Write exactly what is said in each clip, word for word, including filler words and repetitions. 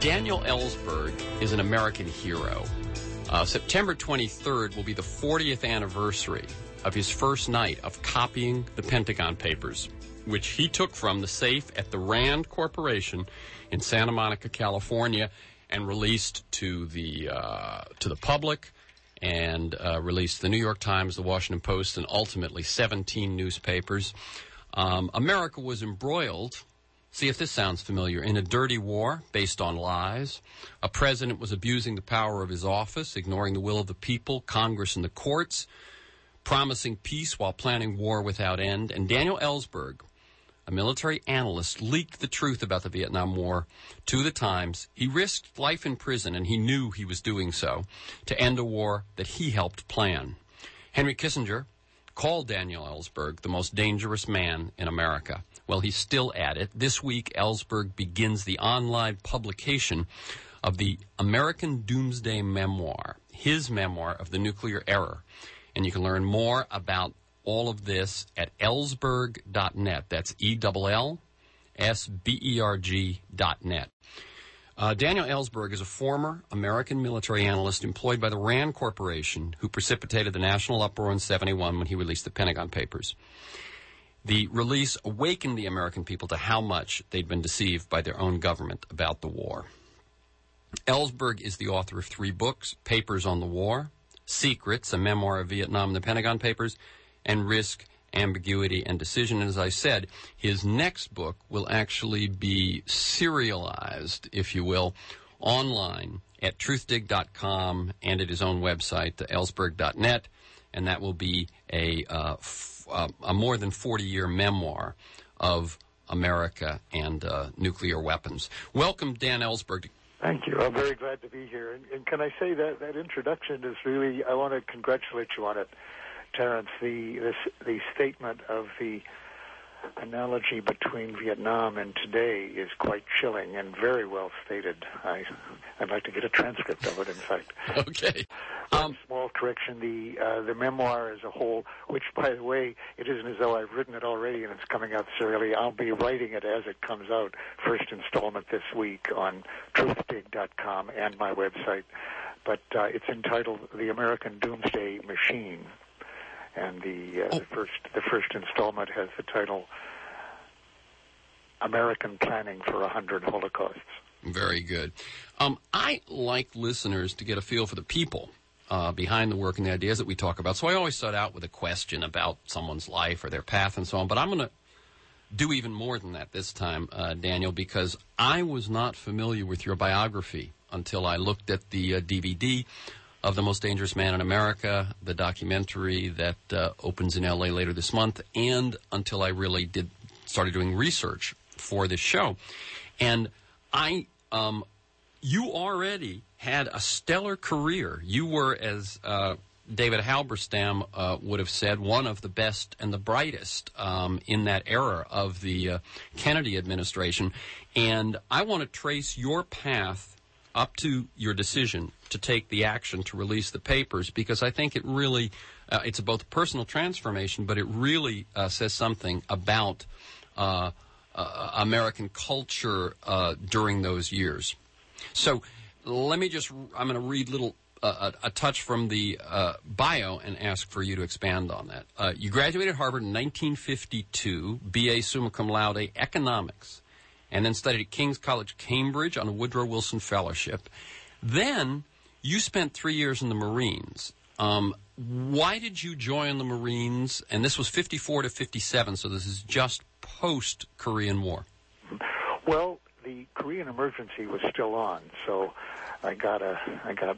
Daniel Ellsberg is an American hero. Uh, September twenty-third will be the fortieth anniversary of his first night of copying the Pentagon Papers, which he took from the safe at the Rand Corporation in Santa Monica, California, and released to the uh, to the public, and uh, released the New York Times, the Washington Post, and ultimately seventeen newspapers. Um, America was embroiled, see if this sounds familiar, in a dirty war based on lies. A president was abusing the power of his office, ignoring the will of the people, Congress, and the courts, promising peace while planning war without end. And Daniel Ellsberg, a military analyst, leaked the truth about the Vietnam War to the Times. He risked life in prison, and he knew he was doing so, to end a war that he helped plan. Henry Kissinger called Daniel Ellsberg the most dangerous man in America. Well, he's still at it. This week, Ellsberg begins the online publication of the American Doomsday Memoir, his memoir of the nuclear era. And you can learn more about all of this at ellsberg dot net. That's E L L S B E R G dot net. Uh, Daniel Ellsberg is a former American military analyst employed by the Rand Corporation who precipitated the national uproar in seventy-one when he released the Pentagon Papers. The release awakened the American people to how much they'd been deceived by their own government about the war. Ellsberg is the author of three books: Papers on the War, Secrets, a memoir of Vietnam and the Pentagon Papers, and Risk, Ambiguity, and Decision. And as I said, his next book will actually be serialized, if you will, online at truth dig dot com and at his own website, ellsberg dot net, and that will be a, uh, f- uh, a more than forty-year memoir of America and uh, nuclear weapons. Welcome, Dan Ellsberg. Thank you. I'm very glad to be here. And, and can I say that that introduction is really, I want to congratulate you on it, Terence. The, this, the statement of the analogy between Vietnam and today is quite chilling and very well stated. I, I'd like to get a transcript of it, in fact. Okay. One Um, small correction, the uh, the memoir as a whole, which, by the way, it isn't as though I've written it already and it's coming out serially. I'll be writing it as it comes out, first installment this week on truth dig dot com and my website. But uh, it's entitled The American Doomsday Machine. And the, uh, oh. the first the first installment has the title American Planning for a Hundred Holocausts. Very good. Um, I like listeners to get a feel for the people uh, behind the work and the ideas that we talk about. So I always start out with a question about someone's life or their path and so on. But I'm going to do even more than that this time, uh, Daniel, because I was not familiar with your biography until I looked at the uh, D V D of The Most Dangerous Man in America, the documentary that uh, opens in L A later this month, and until I really did started doing research for this show. And I, um, you already had a stellar career. You were, as uh, David Halberstam uh, would have said, one of the best and the brightest um, in that era of the uh, Kennedy administration. And I want to trace your path up to your decision to take the action to release the papers, because I think it really, uh, it's both a personal transformation, but it really uh, says something about uh, uh, American culture uh, during those years. So let me just, I'm going to read little uh, a, a touch from the uh, bio and ask for you to expand on that. Uh, you graduated Harvard in nineteen fifty-two, B A summa cum laude, economics, and then studied at King's College, Cambridge on a Woodrow Wilson Fellowship. Then you spent three years in the Marines. Um, why did you join the Marines? And this was fifty-four to fifty-seven, so this is just post-Korean War. Well, the Korean emergency was still on, so I got a I got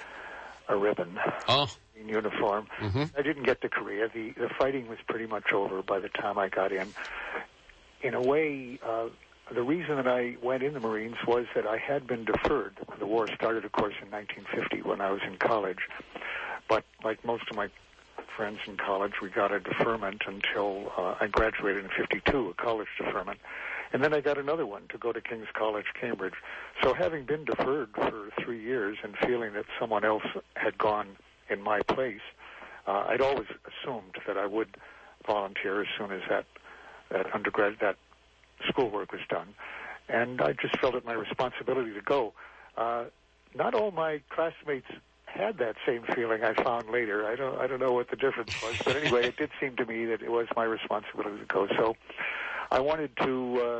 a ribbon oh. in uniform. Mm-hmm. I didn't get to Korea. The the fighting was pretty much over by the time I got in. In a way, uh, the reason that I went in the Marines was that I had been deferred. The war started, of course, in nineteen fifty when I was in college. But like most of my friends in college, we got a deferment until uh, I graduated in fifty-two, a college deferment. And then I got another one to go to King's College, Cambridge. So having been deferred for three years and feeling that someone else had gone in my place, uh, I'd always assumed that I would volunteer as soon as that, that undergrad, that schoolwork was done. and I just felt it my responsibility to go. Uh, not all my classmates had that same feeling. I found later. I don't. I don't know what the difference was, but anyway, it did seem to me that it was my responsibility to go. So, I wanted to uh,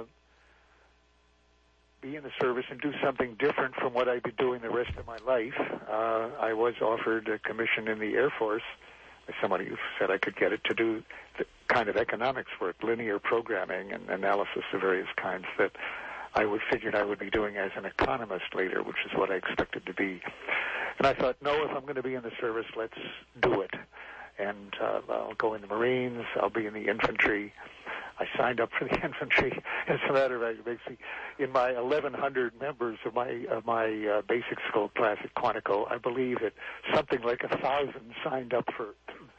be in the service and do something different from what I'd been doing the rest of my life. Uh, I was offered a commission in the Air Force by somebody who said I could get it to do the kind of economics work, linear programming and analysis of various kinds that I would figured I would be doing as an economist later, which is what I expected to be. And I thought, no, if I'm going to be in the service, let's do it. And uh, I'll go in the Marines. I'll be in the infantry. I signed up for the infantry. As a matter of fact, basically, in my eleven hundred members of my of my uh, basic school class at Quantico, I believe that something like a thousand signed up for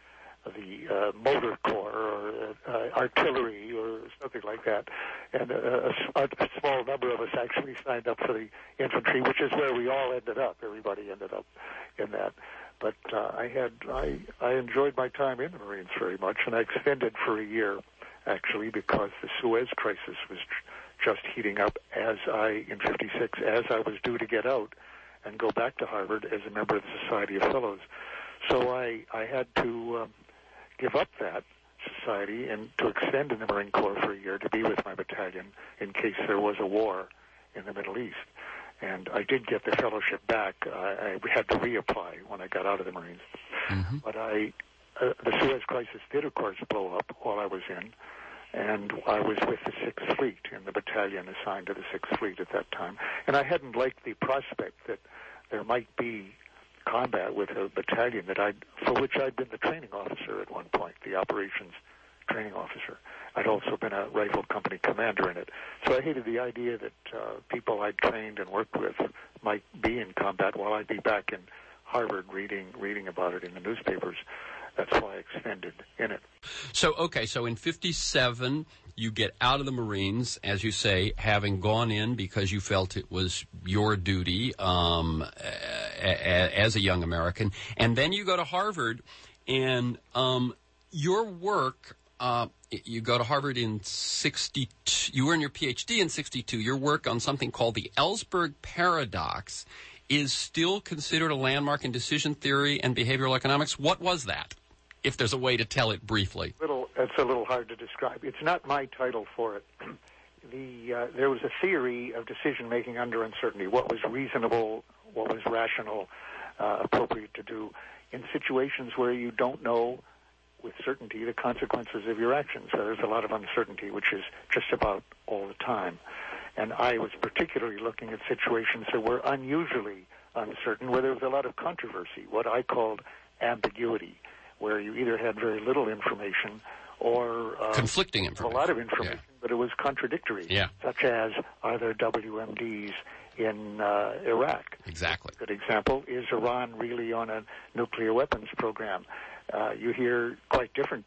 the uh, motor corps or uh, artillery or something like that, and a, a, a small number of us actually signed up for the infantry, which is where we all ended up. Everybody ended up in that. But uh, I had I, I enjoyed my time in the Marines very much, and I extended for a year, actually, because the Suez crisis was just heating up as I, in fifty-six, as I was due to get out and go back to Harvard as a member of the Society of Fellows. So I, I had to um, give up that society and to extend in the Marine Corps for a year to be with my battalion in case there was a war in the Middle East. And I did get the fellowship back. I, I had to reapply when I got out of the Marines. Mm-hmm. But I, uh, the Suez crisis did, of course, blow up while I was in, and I was with the Sixth Fleet in the battalion assigned to the Sixth Fleet at that time. And I hadn't liked the prospect that there might be combat with a battalion that I'd, for which I'd been the training officer at one point, the operations training officer. I'd also been a rifle company commander in it. So I hated the idea that uh, people I'd trained and worked with might be in combat while I'd be back in Harvard reading reading about it in the newspapers. That's why I extended in it. So, okay, so in fifty-seven, you get out of the Marines, as you say, having gone in because you felt it was your duty um, a, a, as a young American. And then you go to Harvard, and um, your work, uh, you go to Harvard in sixty-two, you earn your P H D in sixty-two. Your work on something called the Ellsberg paradox is still considered a landmark in decision theory and behavioral economics. What was that, if there's a way to tell it briefly? Little, it's a little hard to describe. It's not my title for it. The uh, there was a theory of decision-making under uncertainty, what was reasonable, what was rational, uh, appropriate to do in situations where you don't know with certainty the consequences of your actions. So there's a lot of uncertainty, which is just about all the time. And I was particularly looking at situations that were unusually uncertain, where there was a lot of controversy, what I called ambiguity, where you either had very little information or uh, conflicting information. A lot of information, yeah. but it was contradictory, yeah. such as are there W M Ds in uh, Iraq? Exactly. A good example is Iran really on a nuclear weapons program? Uh, you hear quite different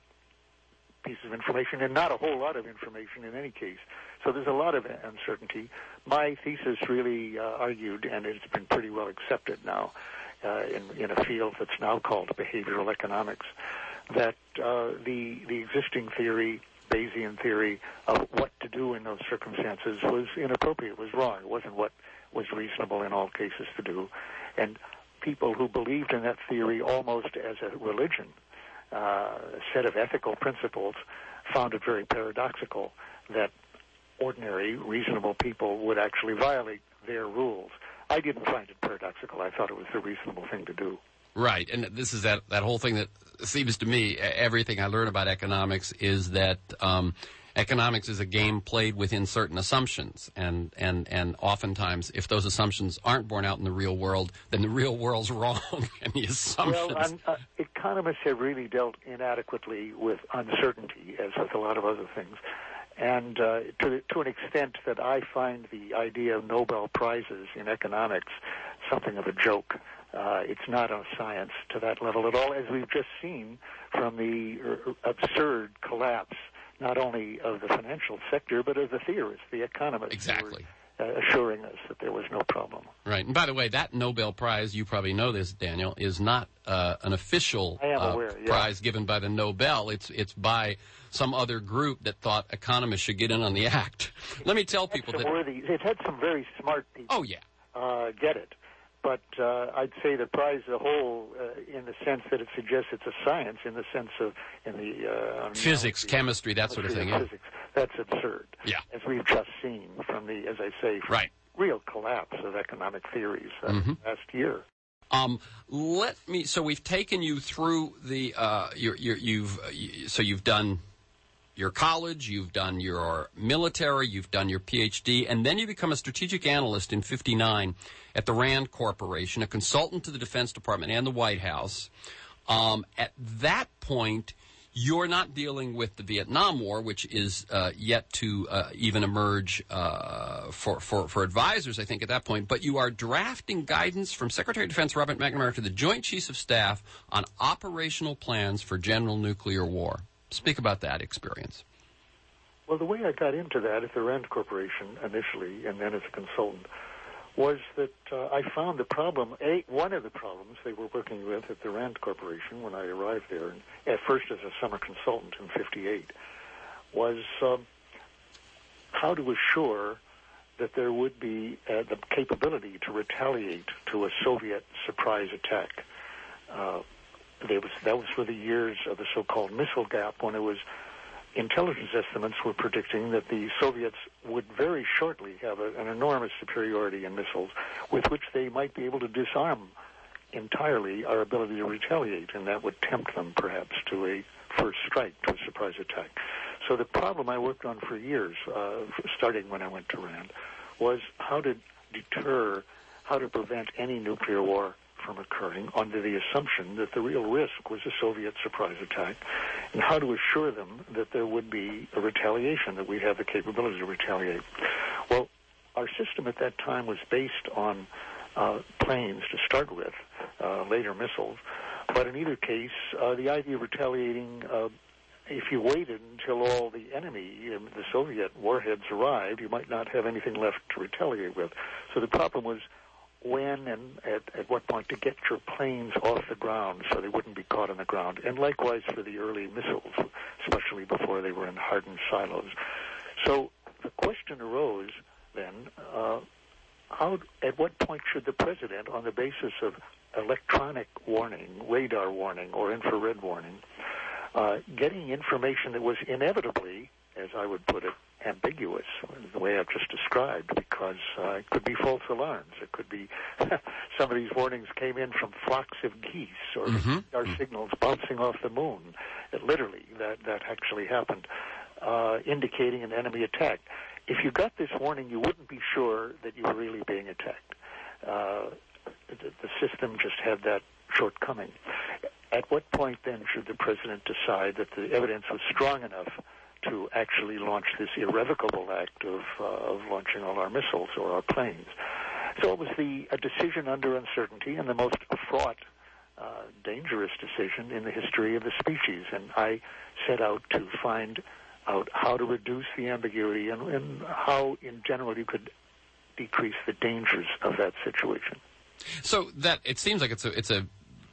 pieces of information and not a whole lot of information in any case. So there's a lot of uncertainty. My thesis really uh, argued, and it's been pretty well accepted now uh, in, in a field that's now called behavioral economics, that uh, the, the existing theory, Bayesian theory, of what to do in those circumstances was inappropriate, was wrong. It wasn't what was reasonable in all cases to do. And people who believed in that theory almost as a religion, uh, a set of ethical principles, found it very paradoxical that ordinary, reasonable people would actually violate their rules. I didn't find it paradoxical. I thought it was the reasonable thing to do. Right, and this is that, that whole thing that seems to me, everything I learn about economics is that um, economics is a game played within certain assumptions, and, and, and oftentimes if those assumptions aren't borne out in the real world, then the real world's wrong, and the assumptions... Well, uh, economists have really dealt inadequately with uncertainty, as with a lot of other things. And uh, to, to an extent that I find the idea of Nobel Prizes in economics something of a joke. Uh, it's not a science to that level at all, as we've just seen from the uh, absurd collapse, not only of the financial sector, but of the theorists, the economists. Exactly. Who were, uh, assuring us that there was no problem. Right. And by the way, that Nobel Prize, you probably know this, Daniel, is not uh, an official I am uh, aware, yeah. prize given by the Nobel. It's it's by some other group that thought economists should get in on the act. Let me tell people that worthy, it had some very smart people. Oh yeah, uh, get it. But uh, I'd say the prize as a whole, uh, in the sense that it suggests it's a science, in the sense of in the uh, physics, the, chemistry, that sort of thing. Yeah. Physics, that's absurd. Yeah, as we've just seen from the, as I say, from right. real collapse of economic theories uh, mm-hmm. last year. Um, let me. So we've taken you through the. Uh, you're, you're, you've. You, so you've done your college, you've done your military, you've done your P H D, and then you become a strategic analyst in fifty-nine at the Rand Corporation, a consultant to the Defense Department and the White House. Um, at that point, you're not dealing with the Vietnam War, which is uh, yet to uh, even emerge uh, for, for, for advisors, I think, at that point. But you are drafting guidance from Secretary of Defense Robert McNamara to the Joint Chiefs of Staff on operational plans for general nuclear war. Speak about that experience. Well, the way I got into that at the Rand Corporation initially, and then as a consultant, was that uh, I found the problem, a, one of the problems they were working with at the Rand Corporation when I arrived there, and at first as a summer consultant in fifty-eight, was um, how to assure that there would be uh, the capability to retaliate to a Soviet surprise attack. Uh, there was, that was for the years of the so-called missile gap, when it was intelligence estimates were predicting that the Soviets would very shortly have a, an enormous superiority in missiles with which they might be able to disarm entirely our ability to retaliate, and that would tempt them perhaps to a first strike, to a surprise attack. So the problem I worked on for years, uh, starting when I went to Rand, was how to deter, how to prevent any nuclear war from occurring under the assumption that the real risk was a Soviet surprise attack, and how to assure them that there would be a retaliation, that we'd have the capability to retaliate. Well, our system at that time was based on uh, planes to start with, uh, later missiles, but in either case, uh, the idea of retaliating, uh, if you waited until all the enemy, the Soviet warheads arrived, you might not have anything left to retaliate with. So the problem was when and at, at what point to get your planes off the ground so they wouldn't be caught on the ground. And likewise for the early missiles, especially before they were in hardened silos. So the question arose then, uh, how, at what point should the president, on the basis of electronic warning, radar warning, or infrared warning, uh, getting information that was inevitably, as I would put it, ambiguous, the way I've just described, because uh, it could be false alarms. It could be some of these warnings came in from flocks of geese or mm-hmm. our signals bouncing off the moon. It, literally, that, that actually happened, uh, indicating an enemy attack. If you got this warning, you wouldn't be sure that you were really being attacked. Uh, the, the system just had that shortcoming. At what point, then, should the president decide that the evidence was strong enough to actually launch this irrevocable act of, uh, of launching all our missiles or our planes? So it was the, a decision under uncertainty, and the most fraught, uh, dangerous decision in the history of the species. And I set out to find out how to reduce the ambiguity and, and how, in general, you could decrease the dangers of that situation. So that it seems like it's a it's a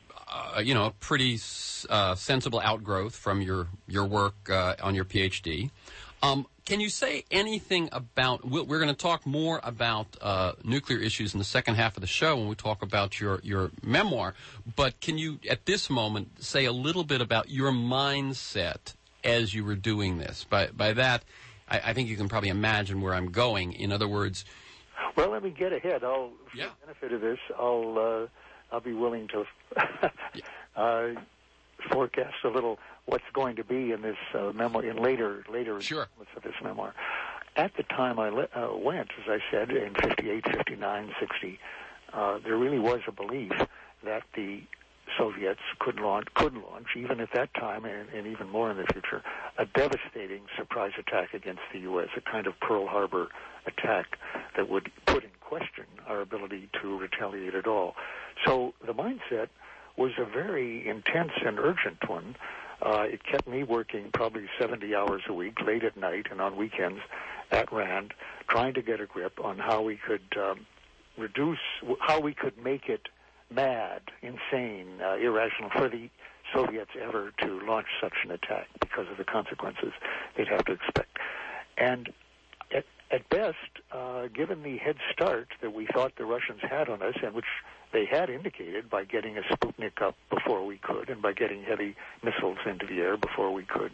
uh, you know a pretty uh, sensible outgrowth from your your work uh, on your P H D. Um, can you say anything about? We're going to talk more about uh, nuclear issues in the second half of the show when we talk about your your memoir. But can you, at this moment, say a little bit about your mindset as you were doing this? By by that, I, I think you can probably imagine where I'm going. In other words. Well, let me get ahead. I'll, for yeah. the benefit of this, I'll uh, I'll be willing to yeah. uh, forecast a little what's going to be in this uh, memoir, in later later sure. of this memoir. At the time I le- uh, went, as I said, in fifty-eight, fifty-nine, sixty, uh, there really was a belief that the Soviets could launch, could launch, even at that time and, and even more in the future, a devastating surprise attack against the U S, a kind of Pearl Harbor attack that would put in question our ability to retaliate at all. So the mindset was a very intense and urgent one. Uh, it kept me working probably seventy hours a week, late at night and on weekends at Rand, trying to get a grip on how we could um, reduce, how we could make it mad, insane, uh, irrational for the Soviets ever to launch such an attack because of the consequences they'd have to expect. And at, at best, uh, given the head start that we thought the Russians had on us, and which they had indicated by getting a Sputnik up before we could and by getting heavy missiles into the air before we could,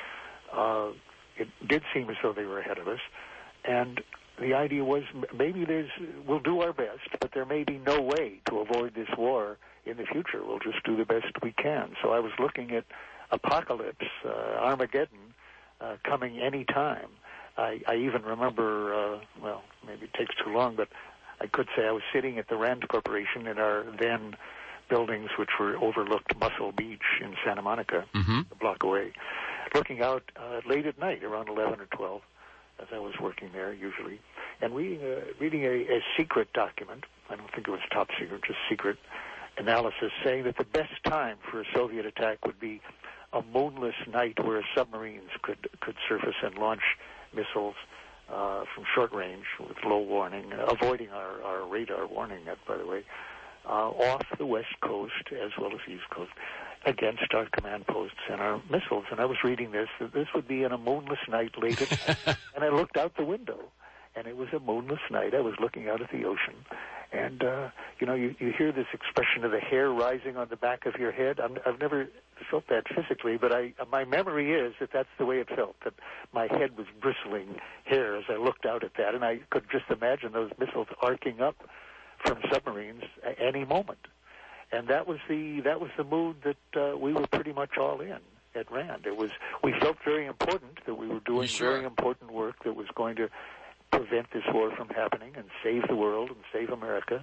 uh, it did seem as though they were ahead of us. And the idea was maybe there's, we'll do our best, but there may be no way to avoid this war in the future. We'll just do the best we can. So I was looking at apocalypse, uh, Armageddon, uh, coming any time. I, I even remember, uh, well, maybe it takes too long, but I could say I was sitting at the Rand Corporation in our then buildings, which were overlooked Muscle Beach in Santa Monica, mm-hmm. a block away, looking out uh, late at night, around eleven or twelve, as I was working there usually, and reading a, reading a, a secret document. I don't think it was top secret, just secret analysis, saying that the best time for a Soviet attack would be a moonless night where submarines could could surface and launch missiles uh, from short range with low warning, uh, avoiding our, our radar warning net, by the way, uh, off the west coast as well as the east coast against our command posts and our missiles. And I was reading this, that this would be on a moonless night late at night. And I looked out the window, and it was a moonless night. I was looking out at the ocean. And, uh, you know, you, you hear this expression of the hair rising on the back of your head. I'm, I've never felt that physically, but I, my memory is that that's the way it felt, that my head was bristling hair as I looked out at that. And I could just imagine those missiles arcing up from submarines at any moment. And that was the that was the mood that uh, we were pretty much all in at Rand. It was we felt very important that we were doing sure? very important work that was going to prevent this war from happening and save the world and save America.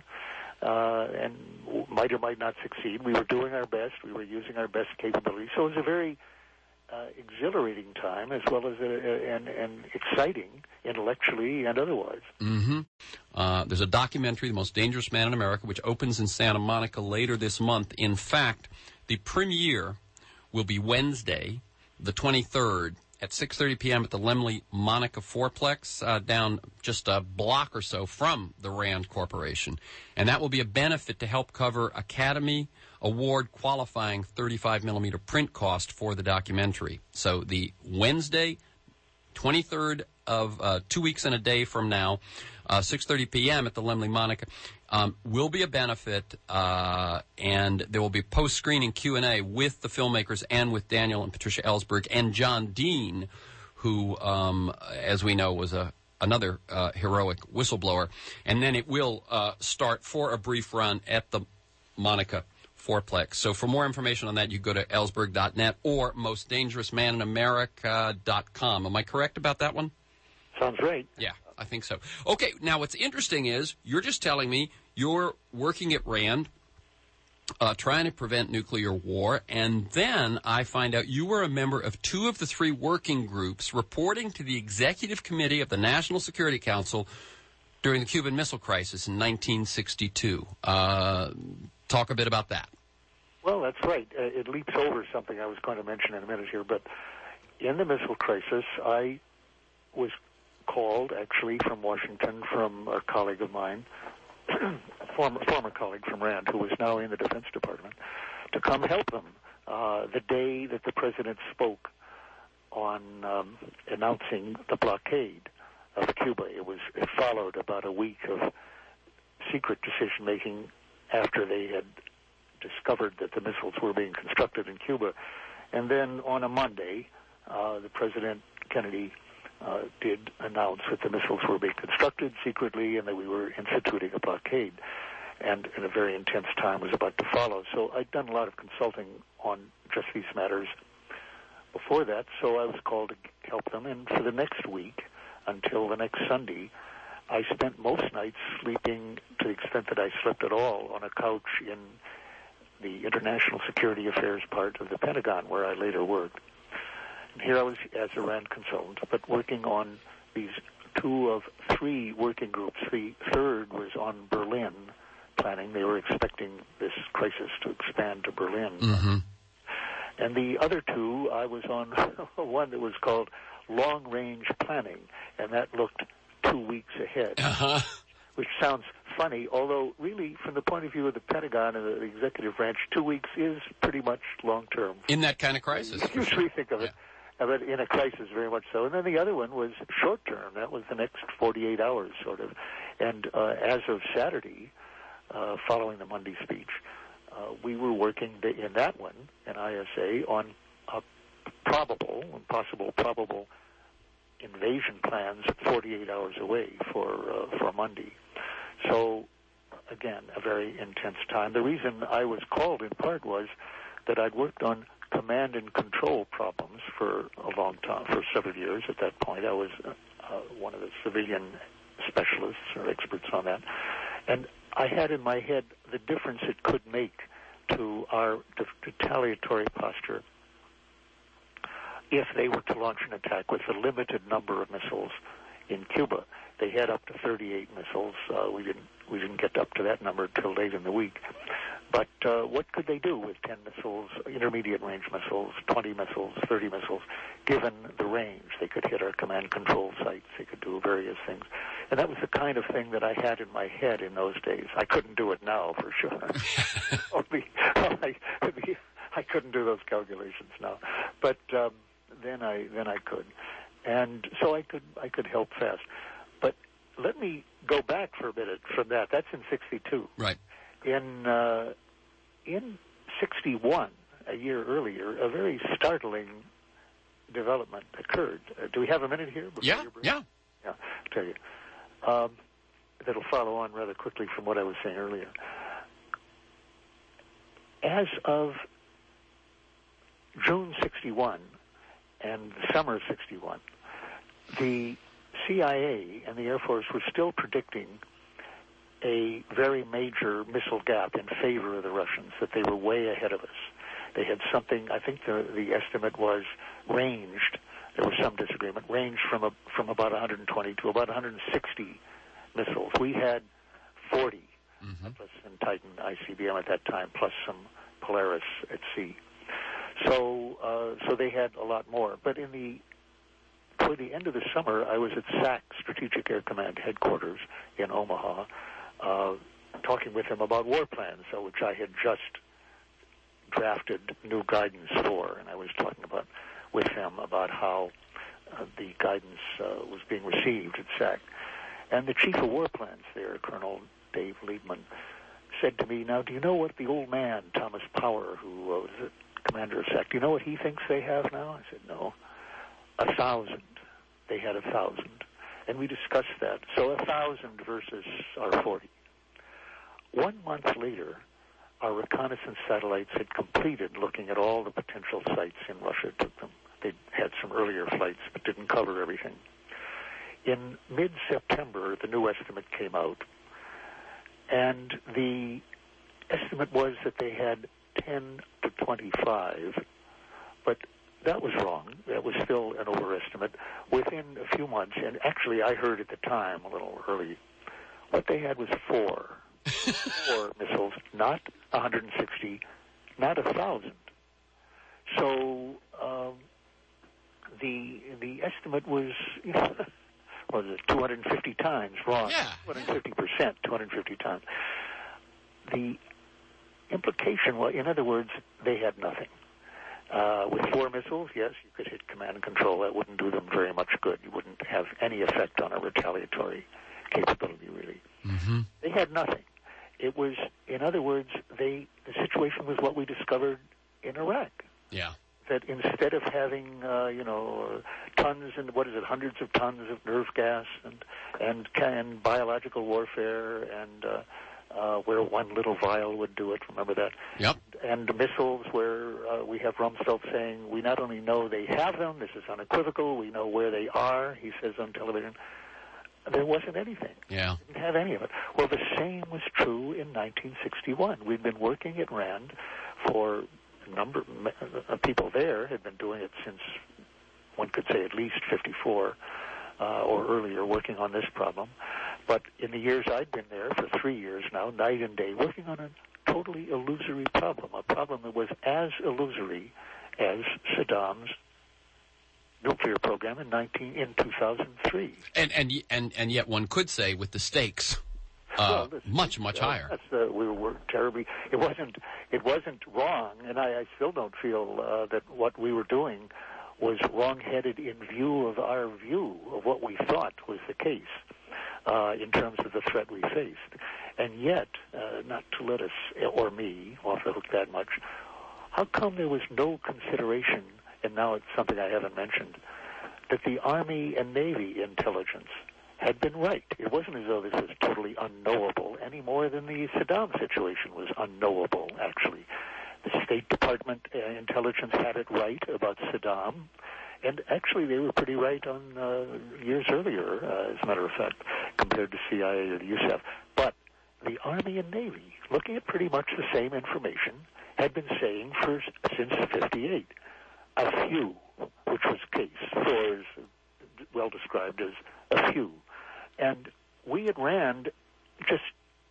Uh, and might or might not succeed. We were doing our best. We were using our best capabilities. So it was a very uh, exhilarating time, as well as a, a, and, and exciting intellectually and otherwise. Mm-hmm. Uh, there's a documentary, The Most Dangerous Man in America, which opens in Santa Monica later this month. In fact, the premiere will be Wednesday, the twenty-third, at six thirty p.m. at the Lemley Monica Fourplex, uh, down just a block or so from the Rand Corporation. And that will be a benefit to help cover Academy Award qualifying thirty-five millimeter print cost for the documentary. So the Wednesday, twenty-third of uh, two weeks and a day from now, uh, six thirty p.m. at the Lemley Monica, um, will be a benefit, uh, and there will be post-screening Q and A with the filmmakers and with Daniel and Patricia Ellsberg and John Dean, who, um, as we know, was a another uh, heroic whistleblower. And then it will uh, start for a brief run at the Monica Fourplex. So for more information on that, you go to ellsberg dot net or most dangerous man in america dot com. Am I correct about that one? Sounds right. Yeah, I think so. Okay, now what's interesting is you're just telling me you're working at Rand, uh, trying to prevent nuclear war, and then I find out you were a member of two of the three working groups reporting to the Executive Committee of the National Security Council during the Cuban Missile Crisis in nineteen sixty-two. Uh, talk a bit about that. Well, that's right. Uh, it leaps over something I was going to mention in a minute here, but in the missile crisis, I was called, actually, from Washington, from a colleague of mine, a former, former colleague from Rand, who was now in the Defense Department, to come help them uh, the day that the President spoke on um, announcing the blockade of Cuba. It was it followed about a week of secret decision-making after they had discovered that the missiles were being constructed in Cuba. And then on a Monday, uh, the President, Kennedy, uh, did announce that the missiles were being constructed secretly and that we were instituting a blockade. And, and a very intense time was about to follow. So I'd done a lot of consulting on just these matters before that, so I was called to help them. And for the next week, until the next Sunday, I spent most nights sleeping, to the extent that I slept at all, on a couch in the International Security Affairs part of the Pentagon, where I later worked. And here I was as a Rand consultant, but working on these two of three working groups. The third was on Berlin planning. They were expecting this crisis to expand to Berlin. Mm-hmm. And the other two, I was on one that was called long-range planning, and that looked two weeks ahead, uh-huh. which sounds funny, although really from the point of view of the Pentagon and the executive branch, two weeks is pretty much long-term. In that kind of crisis. You usually think of it. Yeah. But in a crisis, very much so. And then the other one was short-term. That was the next forty-eight hours, sort of. And uh, as of Saturday, uh, following the Monday speech, uh, we were working in that one, in I S A, on a probable, possible probable invasion plans forty-eight hours away for uh, for Monday. So, again, a very intense time. The reason I was called in part was that I'd worked on command and control problems for a long time, for several years. At that point, I was uh, uh, one of the civilian specialists or experts on that. And I had in my head the difference it could make to our retaliatory posture if they were to launch an attack with a limited number of missiles in Cuba. They had up to thirty-eight missiles. Uh, we didn't we didn't get up to that number until late in the week. But uh, what could they do with ten missiles, intermediate range missiles, twenty missiles, thirty missiles, given the range? They could hit our command control sites. They could do various things. And that was the kind of thing that I had in my head in those days. I couldn't do it now, for sure. Only, I, I couldn't do those calculations now. But um, then I then I could. And so I could I could help fast. But let me go back for a minute from that. That's in sixty-two. Right. In uh, in sixty-one, a year earlier, a very startling development occurred. Uh, do we have a minute here? Yeah, yeah. Yeah, I'll tell you. Um, that'll follow on rather quickly from what I was saying earlier. As of June sixty-one and the summer of sixty-one, the C I A and the Air Force were still predicting a very major missile gap in favor of the Russians, that they were way ahead of us. They had something, I think the, the estimate was ranged, there was some disagreement, ranged from a, from about one hundred twenty to about one hundred sixty missiles. We had forty, mm-hmm. plus and Titan I C B M at that time, plus some Polaris at sea. So, uh, so they had a lot more. But in the toward the end of the summer, I was at S A C, Strategic Air Command Headquarters in Omaha, uh, talking with him about war plans, so which I had just drafted new guidance for, and I was talking about with him about how uh, the guidance uh, was being received at S A C. And the Chief of War Plans there, Colonel Dave Liebman, said to me, "Now, do you know what the old man, Thomas Power, who uh, was the commander of S A C, do you know what he thinks they have now?" I said, "No." A thousand. They had a thousand. And we discussed that. So a thousand versus our forty. One month later, our reconnaissance satellites had completed looking at all the potential sites in Russia. It took them. They had some earlier flights, but didn't cover everything. In mid-September, the new estimate came out. And the estimate was that they had ten to twenty-five, but that was wrong. That was still an overestimate. Within a few months, and actually I heard at the time, a little early, what they had was four. four missiles, not one hundred sixty, not one thousand. So um, the the estimate was, you know, was it two hundred fifty times wrong? Yeah. two hundred fifty percent, two hundred fifty times. The implication was, in other words, they had nothing. Uh, with four missiles, yes, you could hit command and control. That wouldn't do them very much good. You wouldn't have any effect on a retaliatory capability, really. Mm-hmm. They had nothing. It was, in other words, they the situation was what we discovered in Iraq. Yeah. That instead of having, uh, you know, tons and what is it, hundreds of tons of nerve gas and and, and biological warfare and uh, uh, where one little vial would do it. Remember that? Yep. And missiles where uh, we have Rumsfeld saying, we not only know they have them, this is unequivocal, we know where they are, he says on television. There wasn't anything. Yeah. Didn't have any of it. Well, the same was true in nineteen sixty-one. We'd been working at RAND for a number of people there had been doing it since, one could say, at least fifty-four uh, or earlier, working on this problem. But in the years I'd been there, for three years now, night and day, working on a totally illusory problem, a problem that was as illusory as Saddam's nuclear program in nineteen in two thousand three. And and and and yet one could say with the stakes uh, well, much, much uh, higher. That's the, we were terribly. It wasn't. It wasn't wrong, and I, I still don't feel uh, that what we were doing was wrong-headed in view of our view of what we thought was the case uh, in terms of the threat we faced. And yet, uh, not to let us or me off the hook that much, how come there was no consideration? And now it's something I haven't mentioned, that the Army and Navy intelligence had been right. It wasn't as though this was totally unknowable any more than the Saddam situation was unknowable, actually. The State Department uh, intelligence had it right about Saddam, and actually they were pretty right on uh, years earlier, uh, as a matter of fact, compared to C I A or the U S A F. But the Army and Navy, looking at pretty much the same information, had been saying for since fifty-eight. A few, which was case. Four is well described as a few. And we at RAND, just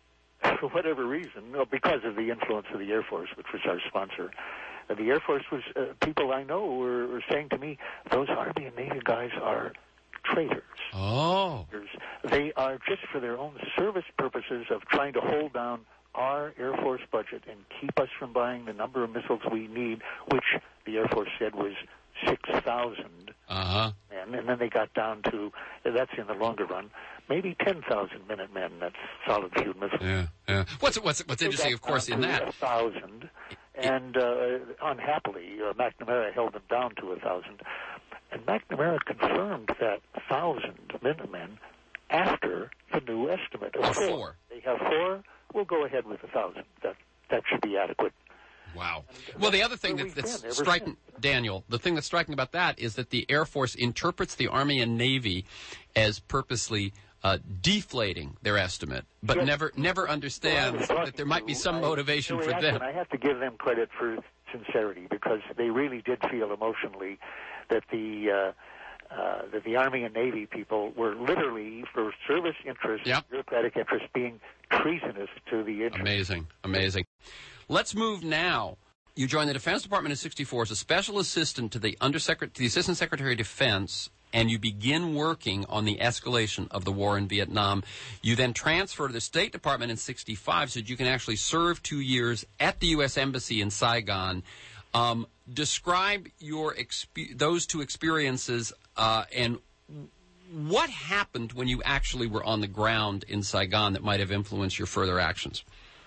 for whatever reason, or because of the influence of the Air Force, which was our sponsor, uh, the Air Force was, uh, people I know were, were saying to me, those Army and Navy guys are traitors. Oh. They are just for their own service purposes of trying to hold down our Air Force budget and keep us from buying the number of missiles we need, which the Air Force said was six thousand. Uh-huh. And, and then they got down to, that's in the longer run, maybe ten thousand Minutemen. That's solid-fueled missiles. Yeah, yeah. What's, what's, what's interesting, of course, in that... one thousand, and uh, unhappily, uh, McNamara held them down to one thousand. And McNamara confirmed that one thousand Minutemen after the new estimate of four. four. They have four. We'll go ahead with a thousand. That that should be adequate. Wow. Well, the other thing that, that's striking, Daniel, the thing that's striking about that is that the Air Force interprets the Army and Navy as purposely uh, deflating their estimate, but yes. never never understands well, that there might be some motivation I, for them. I have to give them credit for sincerity, because they really did feel emotionally that the uh, uh, that the Army and Navy people were literally, for service interests, yep. bureaucratic interests, being treasonous to the interest. Amazing, amazing. Let's move now. You joined the Defense Department in sixty-four as a special assistant to the Undersecretary, to the Assistant Secretary of Defense, and you begin working on the escalation of the war in Vietnam. You then transfer to the State Department in sixty-five so that you can actually serve two years at the U S Embassy in Saigon. Um, describe your exp- those two experiences uh, and what happened when you actually were on the ground in Saigon that might have influenced your further actions?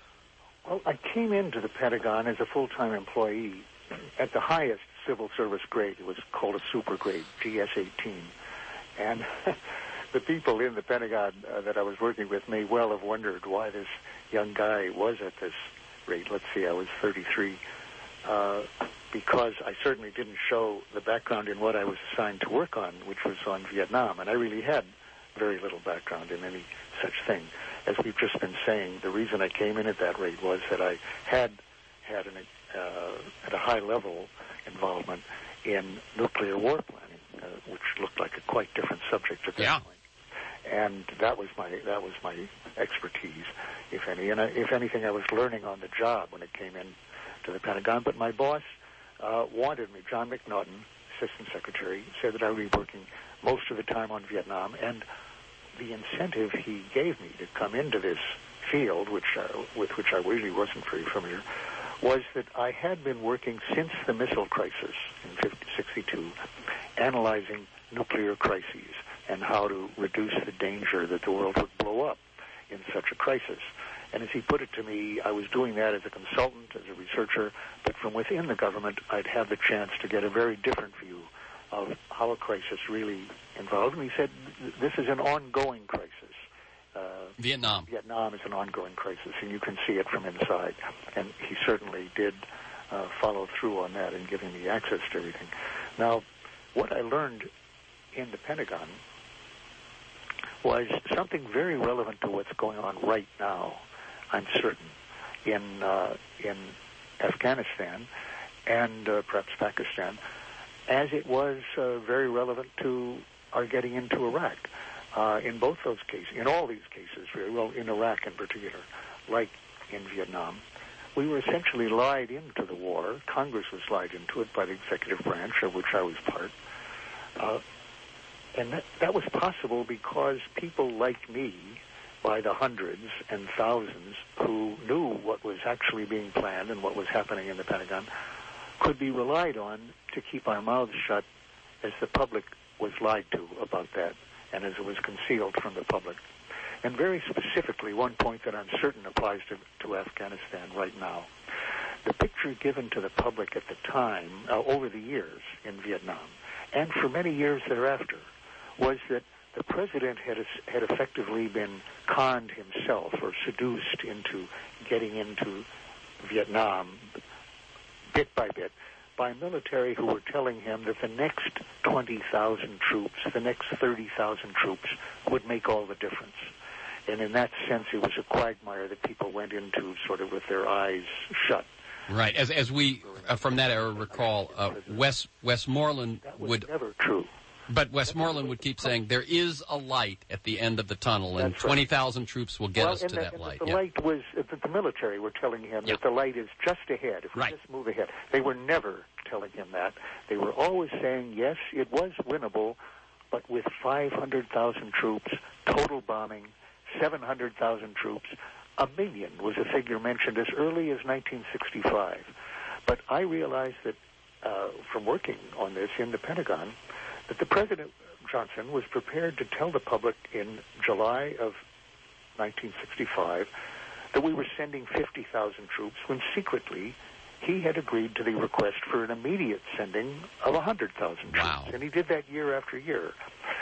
Well, I came into the Pentagon as a full-time employee at the highest civil service grade. It was called a super grade, G S eighteen. And the people in the Pentagon uh, that I was working with may well have wondered why this young guy was at this rate. Let's see, I was thirty-three. Uh, because I certainly didn't show the background in what I was assigned to work on, which was on Vietnam. And I really had very little background in any such thing. As we've just been saying, the reason I came in at that rate was that I had had an, uh, at a high level involvement in nuclear war planning, uh, which looked like a quite different subject at that yeah. point. And that was my that was my expertise, if any. And I, if anything, I was learning on the job when it came in to the Pentagon. But my boss uh, wanted me, John McNaughton, Assistant Secretary, said that I would be working most of the time on Vietnam, and the incentive he gave me to come into this field, which uh, with which I really wasn't very familiar, was that I had been working since the missile crisis in sixty-two, analyzing nuclear crises and how to reduce the danger that the world would blow up in such a crisis. And as he put it to me, I was doing that as a consultant, as a researcher, but from within the government, I'd have the chance to get a very different view of how a crisis really involved. And he said, this is an ongoing crisis. Uh, Vietnam. Vietnam is an ongoing crisis, and you can see it from inside. And he certainly did uh, follow through on that in giving me access to everything. Now, what I learned in the Pentagon was something very relevant to what's going on right now, I'm certain, in uh, in Afghanistan and uh, perhaps Pakistan, as it was uh, very relevant to our getting into Iraq. Uh, in both those cases, in all these cases, very well, in Iraq in particular, like in Vietnam, we were essentially lied into the war. Congress was lied into it by the executive branch, of which I was part. Uh, and that, that was possible because people like me by the hundreds and thousands who knew what was actually being planned and what was happening in the Pentagon could be relied on to keep our mouths shut as the public was lied to about that and as it was concealed from the public. And very specifically, one point that I'm certain applies to, to Afghanistan right now. The picture given to the public at the time, uh, over the years in Vietnam, and for many years thereafter, was that the president had had effectively been conned himself or seduced into getting into Vietnam bit by bit by military who were telling him that the next twenty thousand troops, the next thirty thousand troops would make all the difference. And in that sense, it was a quagmire that people went into sort of with their eyes shut. Right. As as we, uh, from that era, recall, uh, Wes, Westmoreland that was would... never true. But Westmoreland would keep saying, there is a light at the end of the tunnel, and right. twenty thousand troops will get well, us to the, that light. The yeah. light was, uh, the military were telling him yeah. that the light is just ahead, if we right. just move ahead. They were never telling him that. They were always saying, yes, it was winnable, but with five hundred thousand troops, total bombing, seven hundred thousand troops, a million was a figure mentioned as early as nineteen sixty-five. But I realized that uh, from working on this in the Pentagon, that the President Johnson was prepared to tell the public in July of nineteen sixty-five that we were sending fifty thousand troops when secretly he had agreed to the request for an immediate sending of one hundred thousand troops. Wow. And he did that year after year.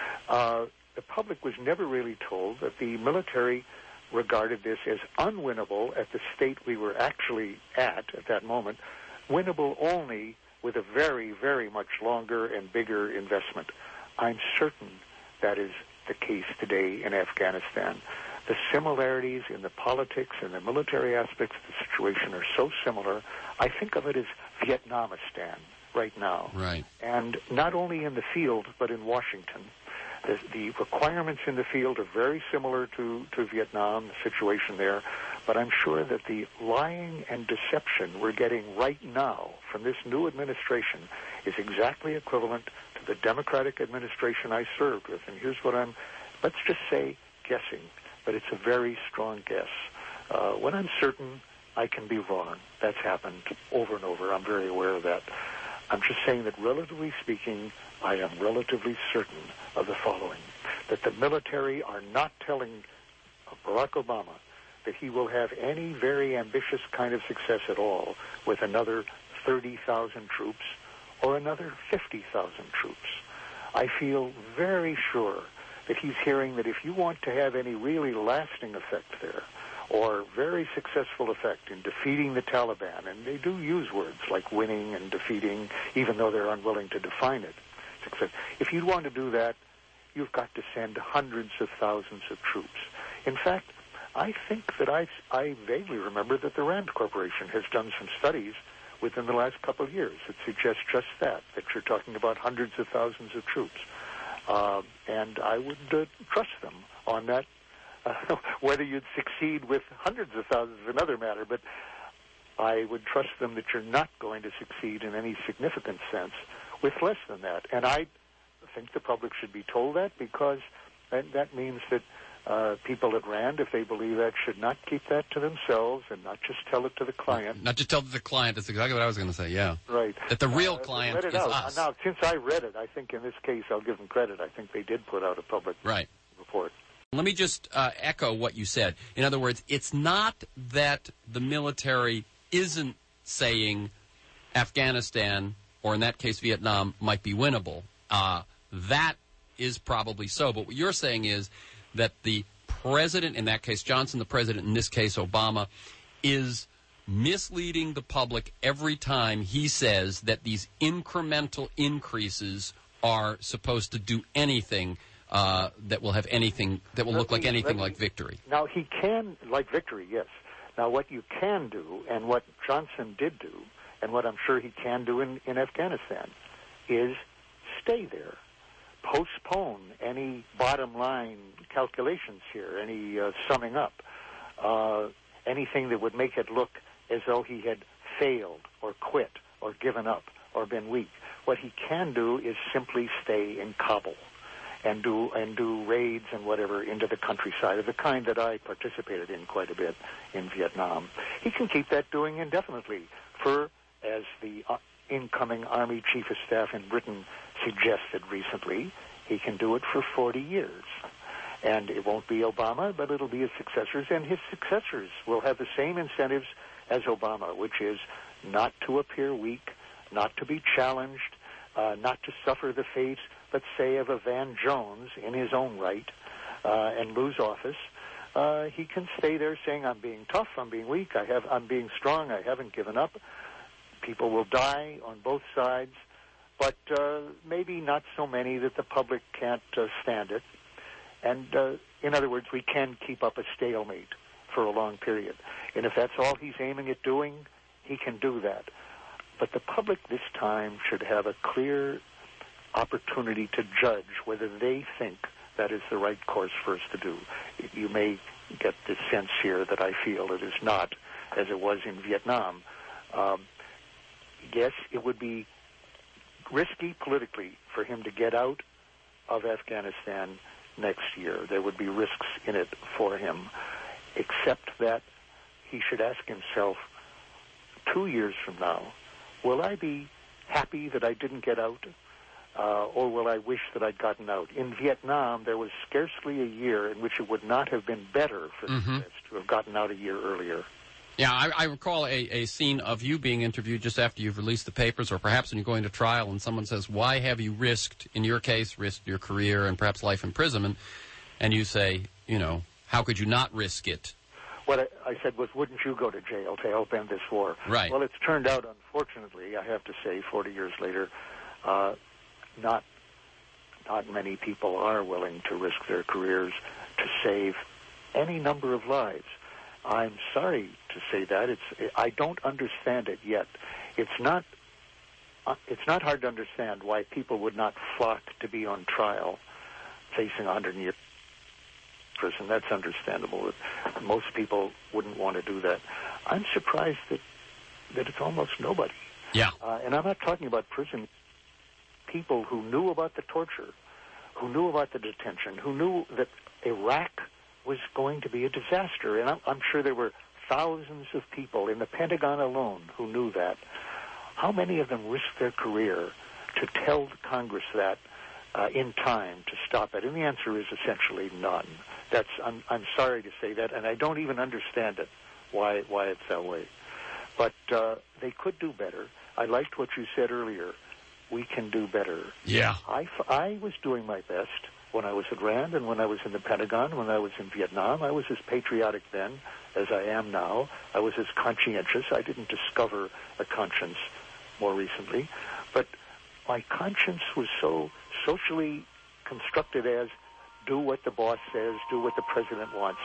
Uh, the public was never really told that the military regarded this as unwinnable at the state we were actually at at that moment, winnable only with a very, very much longer and bigger investment. I'm certain that is the case today in Afghanistan. The similarities in the politics and the military aspects of the situation are so similar. I think of it as Vietnamistan right now. Right. And not only in the field, but in Washington. The, the requirements in the field are very similar to, to Vietnam, the situation there, but I'm sure that the lying and deception we're getting right now from this new administration is exactly equivalent to the Democratic administration I served with. And here's what I'm, let's just say, guessing, but it's a very strong guess. Uh, when I'm certain, I can be wrong. That's happened over and over. I'm very aware of that. I'm just saying that, relatively speaking, I am relatively certain of the following, that the military are not telling Barack Obama that he will have any very ambitious kind of success at all with another thirty thousand troops or another fifty thousand troops. I feel very sure that he's hearing that if you want to have any really lasting effect there, or very successful effect in defeating the Taliban, and they do use words like winning and defeating, even though they're unwilling to define it. Success. If you want to do that, you've got to send hundreds of thousands of troops. In fact, I think that I, I vaguely remember that the RAND Corporation has done some studies within the last couple of years that suggest just that, that you're talking about hundreds of thousands of troops. Uh, and I would uh, trust them on that. Uh, whether you'd succeed with hundreds of thousands is another matter, but I would trust them that you're not going to succeed in any significant sense with less than that. And I think the public should be told that, because that, that means that uh, people at RAND, if they believe that, should not keep that to themselves and not just tell it to the client. Not just tell it to the client. That's exactly what I was going to say, yeah. Right. That the real uh, client is out. us. Now, since I read it, I think in this case I'll give them credit. I think they did put out a public right. report. Let me just uh, echo what you said. In other words, it's not that the military isn't saying Afghanistan, or in that case Vietnam, might be winnable. Uh, that is probably so. But what you're saying is that the president, in that case Johnson, the president, in this case Obama, is misleading the public every time he says that these incremental increases are supposed to do anything Uh, that will have anything, that will look like anything like victory. Now, he can, like victory, yes. Now, what you can do, and what Johnson did do, and what I'm sure he can do in, in Afghanistan, is stay there. Postpone any bottom line calculations here, any uh, summing up, uh, anything that would make it look as though he had failed or quit or given up or been weak. What he can do is simply stay in Kabul. and do and do raids and whatever into the countryside of the kind that I participated in quite a bit in Vietnam. He can keep that doing indefinitely for, as the uh, incoming Army Chief of Staff in Britain suggested recently, he can do it for forty years. And it won't be Obama, but it'll be his successors, and his successors will have the same incentives as Obama, which is not to appear weak, not to be challenged, uh, not to suffer the fate, let's say, of a Van Jones in his own right, uh, and lose office. Uh, he can stay there saying, I'm being tough, I'm being weak, I have, I'm being strong, I haven't given up. People will die on both sides, but uh, maybe not so many that the public can't uh, stand it. And uh, in other words, we can keep up a stalemate for a long period. And if that's all he's aiming at doing, he can do that. But the public this time should have a clear opportunity to judge whether they think that is the right course for us to do. You may get the sense here that I feel it is not, as it was in Vietnam. Um, yes, it would be risky politically for him to get out of Afghanistan next year. There would be risks in it for him, except that he should ask himself, two years from now, will I be happy that I didn't get out, uh, or will I wish that I'd gotten out? In Vietnam, there was scarcely a year in which it would not have been better for mm-hmm. the U S to have gotten out a year earlier. Yeah, I, I recall a, a scene of you being interviewed just after you've released the papers, or perhaps when you're going to trial, and someone says, why have you risked, in your case, risked your career and perhaps life imprisonment? And you say, you know, how could you not risk it? What I, I said was, wouldn't you go to jail to help end this war? Right. Well, it's turned out, unfortunately, I have to say, forty years later, uh, not not many people are willing to risk their careers to save any number of lives. I'm sorry to say that. It's I don't understand it yet. It's not uh, it's not hard to understand why people would not flock to be on trial facing one hundred years in prison. That's understandable. Most people wouldn't want to do that. I'm surprised that that it's almost nobody. Yeah. Uh, and I'm not talking about prison people who knew about the torture, who knew about the detention, who knew that Iraq was going to be a disaster. And I'm, I'm sure there were thousands of people in the Pentagon alone who knew that. How many of them risked their career to tell Congress that uh, in time to stop it? And the answer is essentially none. That's I'm, I'm sorry to say that, and I don't even understand it, why why it's that way. But uh, they could do better. I liked what you said earlier. We can do better. Yeah. I, I was doing my best when I was at RAND and when I was in the Pentagon, when I was in Vietnam. I was as patriotic then as I am now. I was as conscientious. I didn't discover a conscience more recently. But my conscience was so socially constructed as do what the boss says, do what the president wants.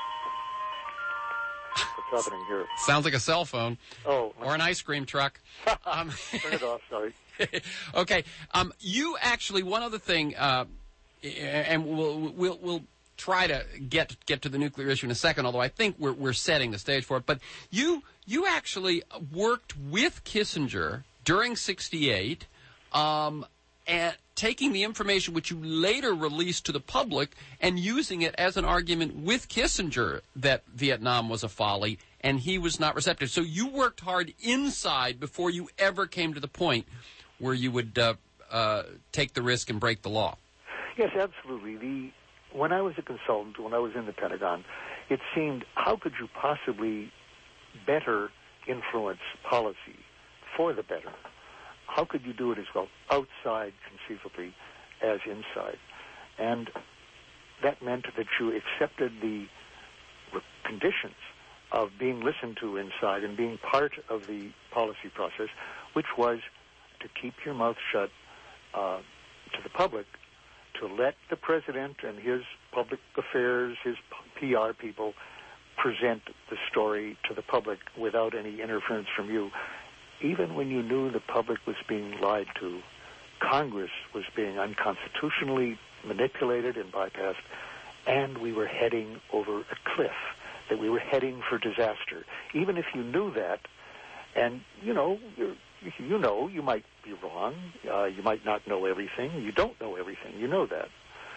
What's happening here? Sounds like a cell phone. Oh. Or an ice cream truck. um, Turn it off, sorry. Okay. Um, you actually, one other thing, uh, and we'll, we'll, we'll try to get get to the nuclear issue in a second, although I think we're, we're setting the stage for it. But you, you actually worked with Kissinger during sixty-eight, um, and taking the information which you later released to the public and using it as an argument with Kissinger that Vietnam was a folly and he was not receptive. So you worked hard inside before you ever came to the point where you would uh, uh, take the risk and break the law. Yes, absolutely. The when I was a consultant, when I was in the Pentagon, it seemed, how could you possibly better influence policy for the better? How could you do it as well outside, conceivably, as inside? And that meant that you accepted the conditions of being listened to inside and being part of the policy process, which was to keep your mouth shut uh, to the public, to let the president and his public affairs, his P R people, present the story to the public without any interference from you. Even when you knew the public was being lied to, Congress was being unconstitutionally manipulated and bypassed, and we were heading over a cliff, that we were heading for disaster. Even if you knew that, and, you know, you're, you know, you might be wrong, uh, you might not know everything, you don't know everything, you know that.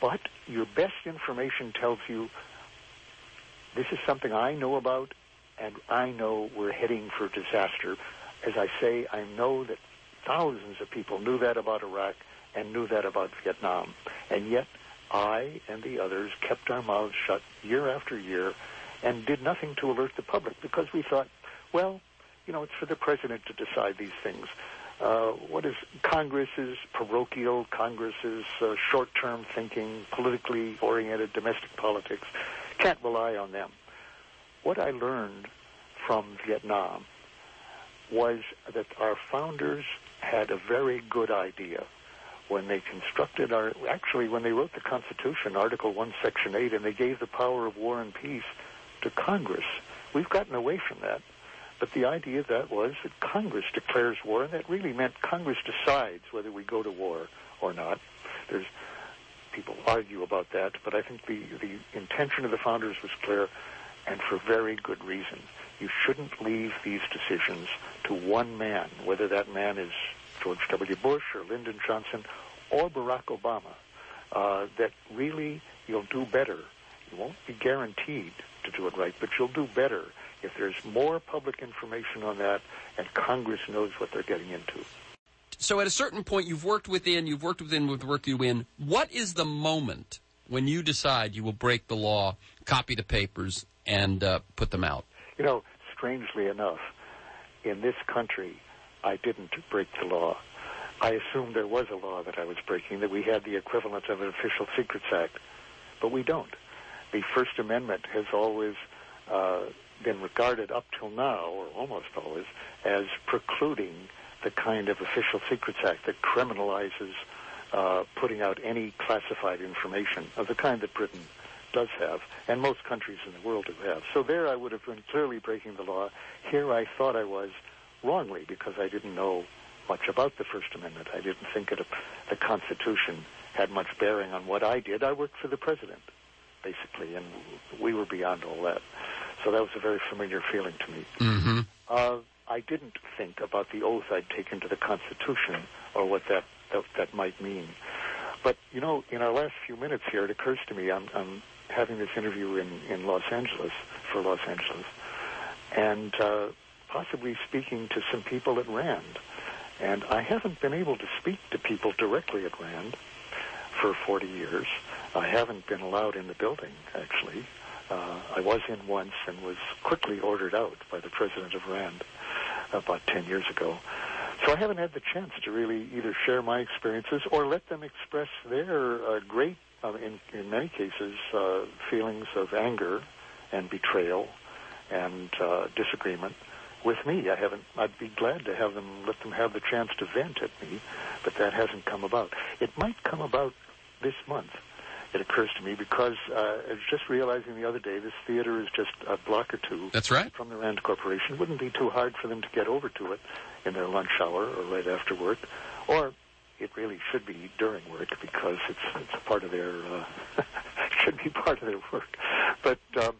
But your best information tells you this is something I know about, and I know we're heading for disaster. As I say, I know that thousands of people knew that about Iraq and knew that about Vietnam. And yet I and the others kept our mouths shut year after year and did nothing to alert the public because we thought, well, you know, it's for the president to decide these things. Uh, what is Congress is parochial, Congress is uh, short-term thinking, politically oriented domestic politics. Can't rely on them. What I learned from Vietnam was that our founders had a very good idea when they constructed our, actually when they wrote the Constitution, Article one, Section eight, and they gave the power of war and peace to Congress. We've gotten away from that. But the idea of that was that Congress declares war, and that really meant Congress decides whether we go to war or not. There's people argue about that, but I think the, the intention of the founders was clear, and for very good reason. You shouldn't leave these decisions to one man, whether that man is George W. Bush or Lyndon Johnson or Barack Obama, uh, that really you'll do better. You won't be guaranteed to do it right, but you'll do better if there's more public information on that and Congress knows what they're getting into. So at a certain point, you've worked within, you've worked within with work you in. What is the moment when you decide you will break the law, copy the papers, and uh, put them out? You know, strangely enough, in this country, I didn't break the law. I assumed there was a law that I was breaking, that we had the equivalent of an Official Secrets Act, but we don't. The First Amendment has always uh, been regarded up till now, or almost always, as precluding the kind of Official Secrets Act that criminalizes uh, putting out any classified information of the kind that Britain does have, and most countries in the world do have. So there I would have been clearly breaking the law. Here I thought I was wrongly because I didn't know much about the First Amendment. I didn't think that the Constitution had much bearing on what I did. I worked for the president, basically, and we were beyond all that. So that was a very familiar feeling to me. Mm-hmm. Uh, I didn't think about the oath I'd taken to the Constitution or what that, that, that might mean. But, you know, in our last few minutes here, it occurs to me I'm, I'm having this interview in, in Los Angeles, for Los Angeles, and uh, possibly speaking to some people at RAND. And I haven't been able to speak to people directly at RAND for forty years. I haven't been allowed in the building, actually. Uh, I was in once and was quickly ordered out by the president of RAND about ten years ago. So I haven't had the chance to really either share my experiences or let them express their uh, great, uh, in, in many cases, uh, feelings of anger and betrayal and uh, disagreement with me. I haven't. I'd be glad to have them, let them have the chance to vent at me, but that hasn't come about. It might come about this month. It occurs to me because uh, I was just realizing the other day this theater is just a block or two That's right. from the RAND Corporation. It wouldn't be too hard for them to get over to it in their lunch hour or right after work, or it really should be during work because it's it's a part of their uh, should be part of their work. But um,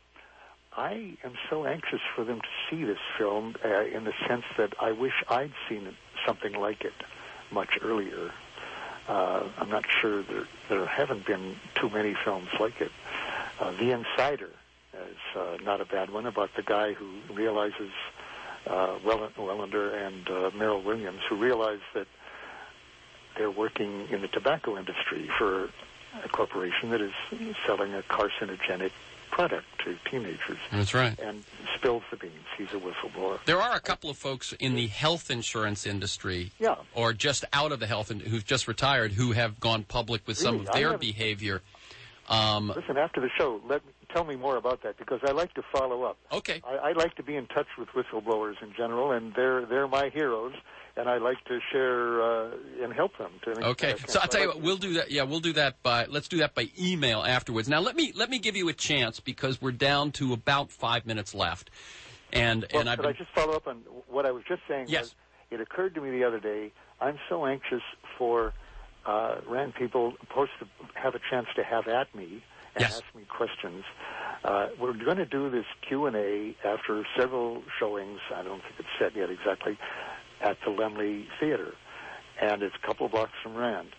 I am so anxious for them to see this film uh, in the sense that I wish I'd seen something like it much earlier. Uh, I'm not sure there, there haven't been too many films like it. Uh, The Insider is uh, not a bad one, about the guy who realizes, uh, Wellender and uh, Merrill Williams, who realize that they're working in the tobacco industry for a corporation that is selling a carcinogenic product to teenagers. That's right. And spills the beans. He's a whistleblower. There are a couple of folks in the health insurance industry, yeah. or just out of the health, in- who've just retired, who have gone public with some Really? of their behavior. Um, Listen, after the show, let me, tell me more about that, because I like to follow up. Okay. I, I like to be in touch with whistleblowers in general, and they're they're my heroes, and I like to share uh, and help them. To Okay, so I'll tell you what, we'll do that. Yeah, we'll do that by. Let's do that by email afterwards. Now, let me let me give you a chance because we're down to about five minutes left, and well, and I've could been, I just follow up on what I was just saying? Yes. Was, it occurred to me the other day. I'm so anxious for uh, RAND people supposed to have a chance to have at me and yes. ask me questions. Uh, we're going to do this Q and A after several showings. I don't think it's set yet exactly, at the Laemmle Theater, and it's a couple of blocks from RAND.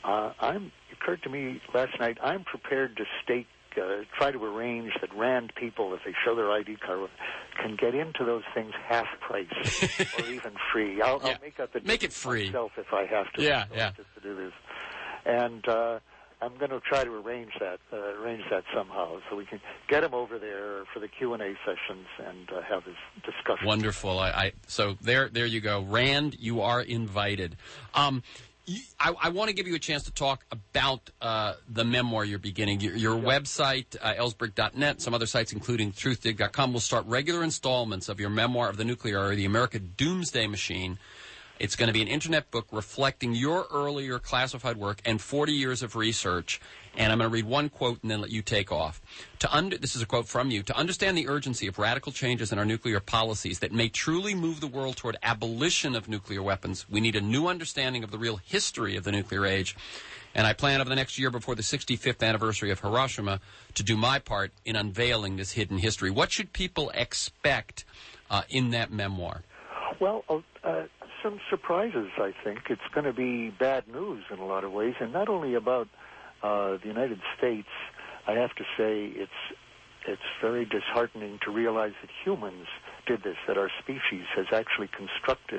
Uh, I'm. It occurred to me last night. I'm prepared to stake, uh, try to arrange that Rand people, if they show their I D card, can get into those things half price or even free. I'll, yeah. I'll make up the make it free myself if I have to. Yeah, yeah. Just to do this, and uh, I'm going to try to arrange that, uh, arrange that somehow, so we can get them over there for the Q and A sessions and uh, have this discussion. Wonderful. I, I so there, there you go, Rand. You are invited. Um, I, I want to give you a chance to talk about uh, the memoir you're beginning. Your, your yeah. website, uh, Ellsberg dot net, some other sites, including truth dig dot com, will start regular installments of your memoir of the nuclear era, the America Doomsday Machine. It's going to be an internet book reflecting your earlier classified work and forty years of research. And I'm going to read one quote and then let you take off. To under, this is a quote from you. To understand the urgency of radical changes in our nuclear policies that may truly move the world toward abolition of nuclear weapons, we need a new understanding of the real history of the nuclear age. And I plan over the next year before the sixty-fifth anniversary of Hiroshima to do my part in unveiling this hidden history. What should people expect uh, in that memoir? Well, uh, some surprises, I think. It's going to be bad news in a lot of ways, and not only about uh, the United States. I have to say it's it's very disheartening to realize that humans did this, that our species has actually constructed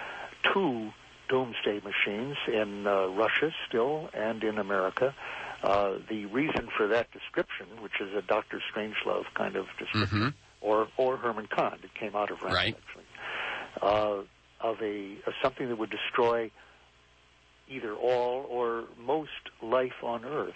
two doomsday machines in uh, Russia still and in America. Uh, the reason for that description, which is a Doctor Strangelove kind of description, mm-hmm. or, or Herman Kahn, it came out of Rand, right. actually. Uh, of a of something that would destroy either all or most life on Earth,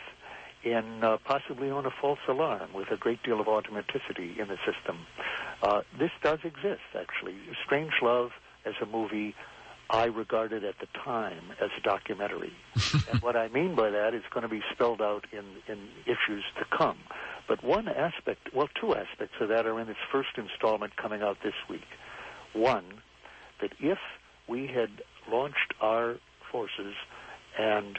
in uh, possibly on a false alarm with a great deal of automaticity in the system. Uh, this does exist, actually. Strangelove, as a movie, I regarded at the time as a documentary. And what I mean by that is going to be spelled out in, in issues to come. But one aspect, well, two aspects of that are in its first installment coming out this week. One, that if we had launched our forces and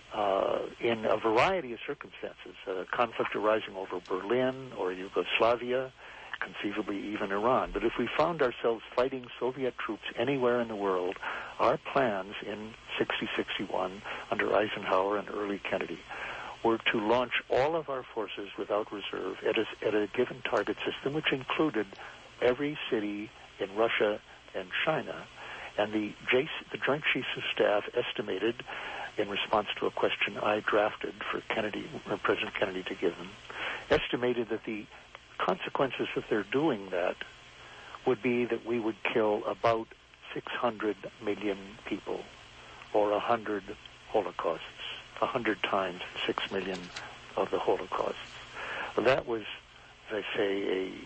uh, in a variety of circumstances, a conflict arising over Berlin or Yugoslavia, conceivably even Iran, but if we found ourselves fighting Soviet troops anywhere in the world, our plans in sixty sixty-one under Eisenhower and early Kennedy were to launch all of our forces without reserve at a, at a given target system, which included every city in Russia and China. And the, J- the Joint Chiefs of Staff estimated, in response to a question I drafted for Kennedy, or President Kennedy to give them, estimated that the consequences of their doing that would be that we would kill about six hundred million people, or one hundred Holocausts, one hundred times six million of the Holocausts. That was, as I say,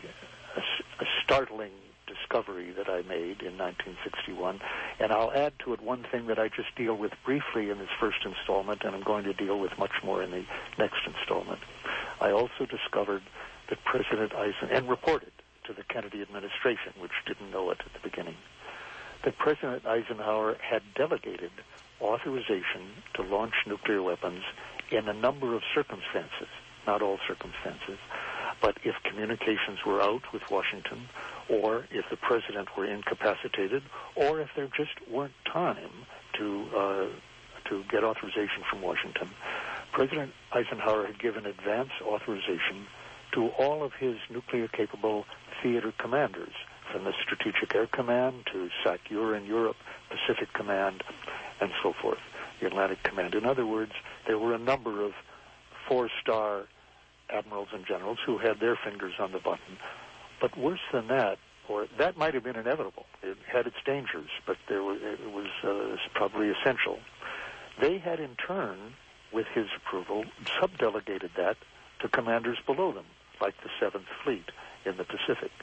a, a, a startling discovery that I made in nineteen sixty-one, and I'll add to it one thing that I just deal with briefly in this first installment, and I'm going to deal with much more in the next installment. I also discovered that President Eisenhower, and reported to the Kennedy administration, which didn't know it at the beginning, that President Eisenhower had delegated authorization to launch nuclear weapons in a number of circumstances, not all circumstances, but if communications were out with Washington, or if the president were incapacitated, or if there just weren't time to uh, to get authorization from Washington, President Eisenhower had given advance authorization to all of his nuclear-capable theater commanders, from the Strategic Air Command to SACEUR in Europe, Pacific Command, and so forth, the Atlantic Command. In other words, there were a number of four-star admirals and generals who had their fingers on the button. But worse than that, or that might have been inevitable. It had its dangers, but there was, it was uh, probably essential. They had in turn, with his approval, subdelegated that to commanders below them, like the Seventh Fleet in the Pacific.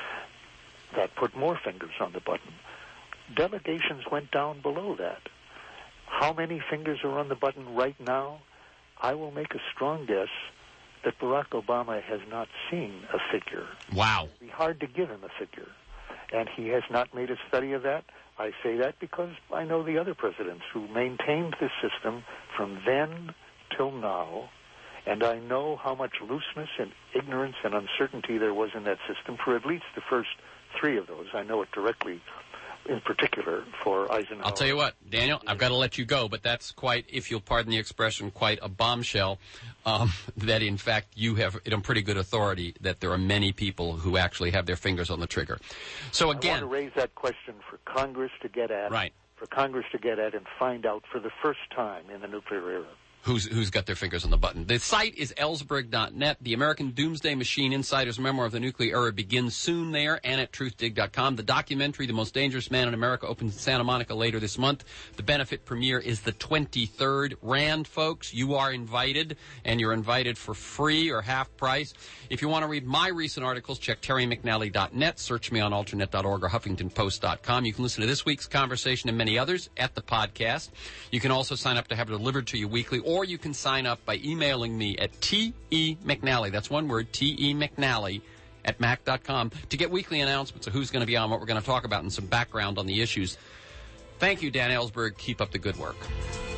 That put more fingers on the button. Delegations went down below that. How many fingers are on the button right now? I will make a strong guess that Barack Obama has not seen a figure. Wow. It'd be hard to give him a figure. And he has not made a study of that. I say that because I know the other presidents who maintained this system from then till now, and I know how much looseness and ignorance and uncertainty there was in that system for at least the first three of those. I know it directly in particular for Eisenhower. I'll tell you what, Daniel, I've got to let you go, but that's quite, if you'll pardon the expression, quite a bombshell, um, that in fact you have it on pretty good authority that there are many people who actually have their fingers on the trigger. So again, I want to raise that question for Congress to get at, right. for Congress to get at and find out for the first time in the nuclear era. Who's, who's got their fingers on the button. The site is Ellsberg dot net. The American Doomsday Machine Insider's Memoir of the Nuclear Era begins soon there and at truth dig dot com. The documentary, The Most Dangerous Man in America, opens in Santa Monica later this month. The benefit premiere is the twenty-third. Rand, folks, you are invited, and you're invited for free or half price. If you want to read my recent articles, check terry mcnally dot net, search me on alternet dot org or huffington post dot com. You can listen to this week's conversation and many others at the podcast. You can also sign up to have it delivered to you weekly, or you can sign up by emailing me at T E McNally. That's one word, T E McNally at mac dot com, to get weekly announcements of who's going to be on, what we're going to talk about, and some background on the issues. Thank you, Dan Ellsberg. Keep up the good work.